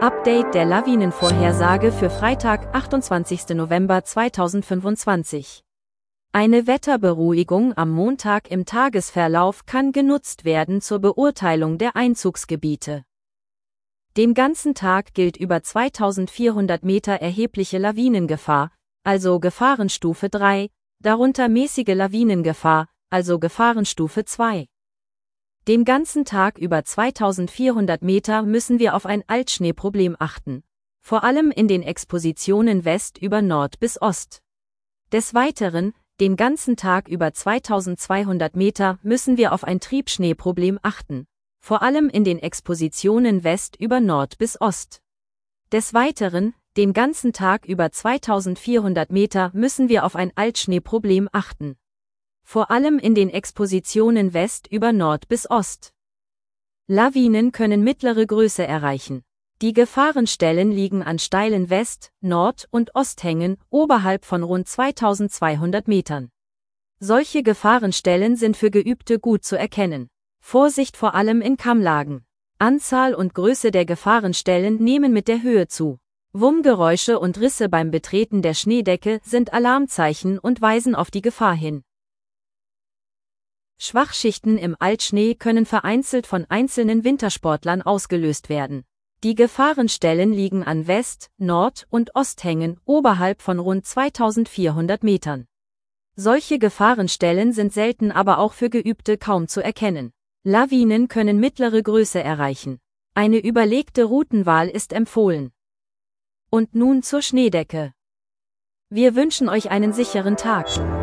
Update der Lawinenvorhersage für Freitag, 28. November 2025. Eine Wetterberuhigung am Montag im Tagesverlauf kann genutzt werden zur Beurteilung der Einzugsgebiete. Den ganzen Tag gilt über 2400 Meter erhebliche Lawinengefahr, also Gefahrenstufe 3, darunter mäßige Lawinengefahr, also Gefahrenstufe 2. Den ganzen Tag über 2400 Meter müssen wir auf ein Altschneeproblem achten, vor allem in den Expositionen West über Nord bis Ost. Des Weiteren, den ganzen Tag über 2200 Meter müssen wir auf ein Triebschneeproblem achten, vor allem in den Expositionen West über Nord bis Ost. Des Weiteren, den ganzen Tag über 2400 Meter müssen wir auf ein Altschneeproblem achten, vor allem in den Expositionen West über Nord bis Ost. Lawinen können mittlere Größe erreichen. Die Gefahrenstellen liegen an steilen West-, Nord- und Osthängen oberhalb von rund 2200 Metern. Solche Gefahrenstellen sind für Geübte gut zu erkennen. Vorsicht vor allem in Kammlagen. Anzahl und Größe der Gefahrenstellen nehmen mit der Höhe zu. Wummgeräusche und Risse beim Betreten der Schneedecke sind Alarmzeichen und weisen auf die Gefahr hin. Schwachschichten im Altschnee können vereinzelt von einzelnen Wintersportlern ausgelöst werden. Die Gefahrenstellen liegen an West-, Nord- und Osthängen oberhalb von rund 2400 Metern. Solche Gefahrenstellen sind selten, aber auch für Geübte kaum zu erkennen. Lawinen können mittlere Größe erreichen. Eine überlegte Routenwahl ist empfohlen. Und nun zur Schneedecke. Wir wünschen euch einen sicheren Tag.